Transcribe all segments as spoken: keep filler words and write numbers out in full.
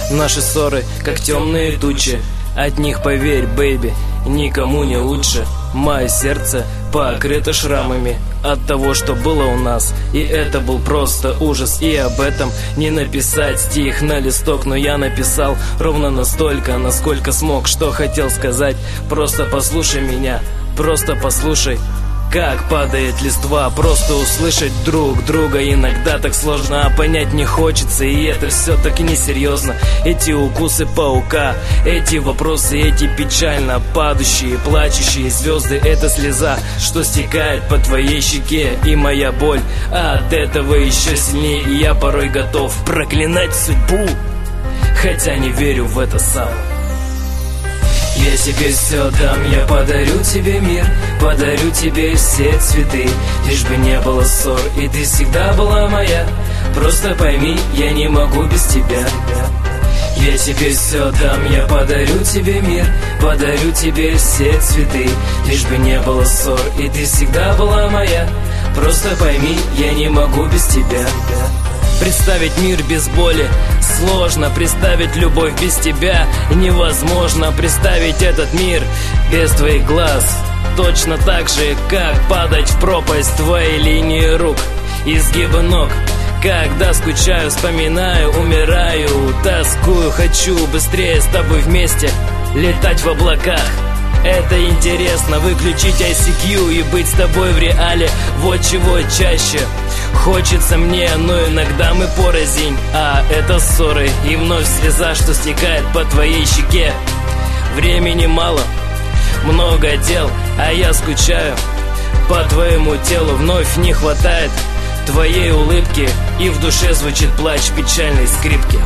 Наши ссоры, как темные тучи, от них, поверь, бэйби, никому не лучше. Мое сердце покрыто шрамами от того, что было у нас. И это был просто ужас. И об этом не написать стих на листок, но я написал ровно настолько, насколько смог. Что хотел сказать, просто послушай меня, просто послушай, как падает листва. Просто услышать друг друга иногда так сложно, а понять не хочется. И это все так несерьезно. Эти укусы паука, эти вопросы, эти печально падающие, плачущие звезды. Это слеза, что стекает по твоей щеке. И моя боль от этого еще сильнее. И я порой готов проклинать судьбу, хотя не верю в это сам. Я тебе все дам, я подарю тебе мир, подарю тебе все цветы, лишь бы не было ссор, и ты всегда была моя. Просто пойми, я не могу без тебя. Я тебе все дам, я подарю тебе мир, подарю тебе все цветы, лишь бы не было ссор, и ты всегда была моя. Просто пойми, я не могу без тебя. Представить мир без боли сложно, представить любовь без тебя невозможно. Представить этот мир без твоих глаз точно так же, как падать в пропасть твоей линии рук, изгибы ног. Когда скучаю, вспоминаю, умираю, тоскую, хочу быстрее с тобой вместе летать в облаках. Это интересно, выключить ай си кью и быть с тобой в реале. Вот чего чаще хочется мне, но иногда мы порознь. А это ссоры и вновь слеза, что стекает по твоей щеке. Времени мало, много дел, а я скучаю по твоему телу. Вновь не хватает твоей улыбки, и в душе звучит плач печальной скрипки.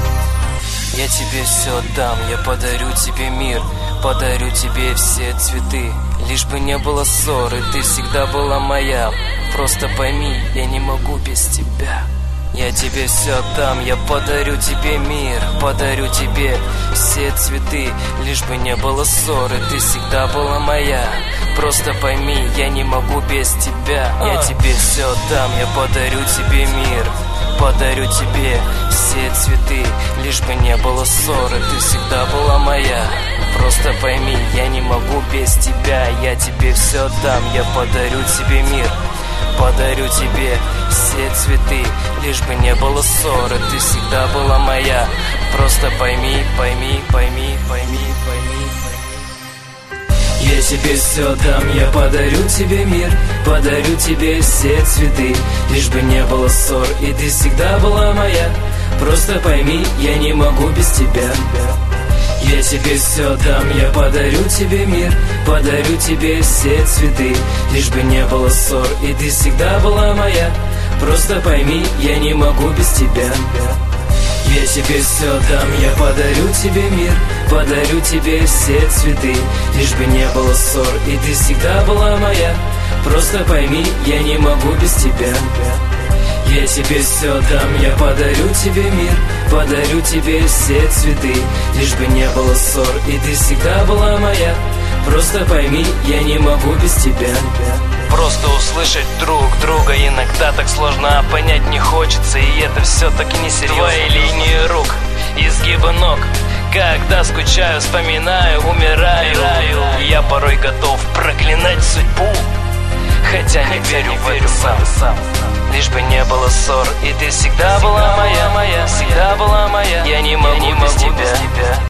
Я тебе все дам, я подарю тебе мир, подарю тебе все цветы, лишь бы не было ссоры, ты всегда была моя. Просто пойми, я не могу без тебя. Я тебе все дам, я подарю тебе мир, подарю тебе все цветы, лишь бы не было ссоры, ты всегда была моя. Просто пойми, я не могу без тебя. Я тебе все дам, я подарю тебе мир, подарю тебе все цветы, лишь бы не было ссоры, ты всегда была моя. Просто пойми, я не могу без тебя. Я тебе все дам, я подарю тебе мир, подарю тебе все цветы, лишь бы не было ссоры, ты всегда была моя. Просто пойми, пойми, пойми, пойми, пойми, пойми. Я тебе все дам, я подарю тебе мир, подарю тебе все цветы, лишь бы не было ссор, и ты всегда была моя. Просто пойми, я не могу без тебя. Я тебе все дам, я подарю тебе мир, подарю тебе все цветы, лишь бы не было ссор, и ты всегда была моя. Просто пойми, я не могу без тебя. Я тебе все дам, я подарю тебе мир, подарю тебе все цветы, лишь бы не было ссор, и ты всегда была моя. Просто пойми, я не могу без тебя. Я тебе все дам, я подарю тебе мир, подарю тебе все цветы, лишь бы не было ссор, и ты всегда была моя. Просто пойми, я не могу без тебя. Просто услышать друг друга иногда так сложно, а понять не хочется, и это все так несерьезно. Твои линии рук, изгибы ног, когда скучаю, вспоминаю, умираю. Я порой готов проклинать судьбу, хотя не верю в это сам. Лишь бы не было ссор, и ты всегда была моя, моя, всегда была моя. Я не могу без тебя.